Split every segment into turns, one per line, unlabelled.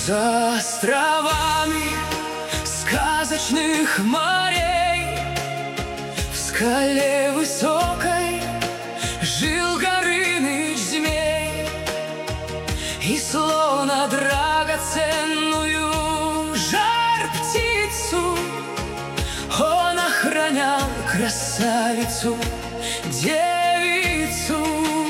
За островами сказочных морей, в скале высокой жил Горыныч-змей, и словно драгоценную жар-птицу он охранял красавицу-девицу.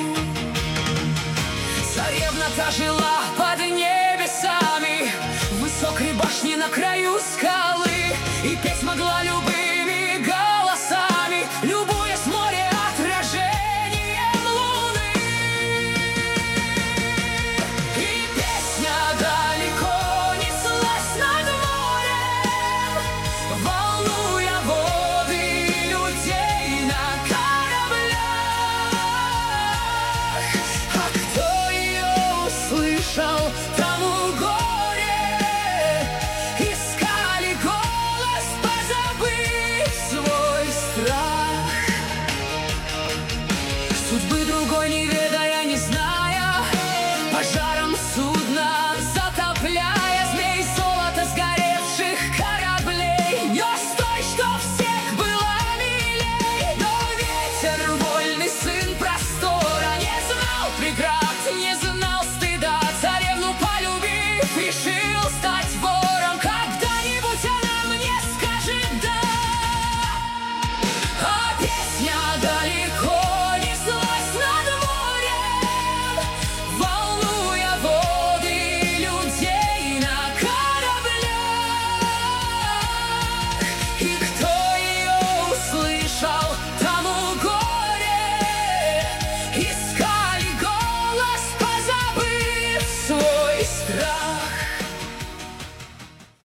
Царевна-то жила под небесами, в высокой башне на краю скалы, и петь могла любыми голосами, любуясь море отражением луны. И песня далеко неслась над морем, волнуя воды людей на кораблях. А кто ее услышал, тому горе, искали голос, позабыв свой страх. Судьбы другой не ведая, не зная, пожаром судна затопляя, змей золото сгоревших кораблей нес той, что всех была милей. Но ветер, вольный сын простора, не знал преград, не знал стыда, царевну полюбив, решил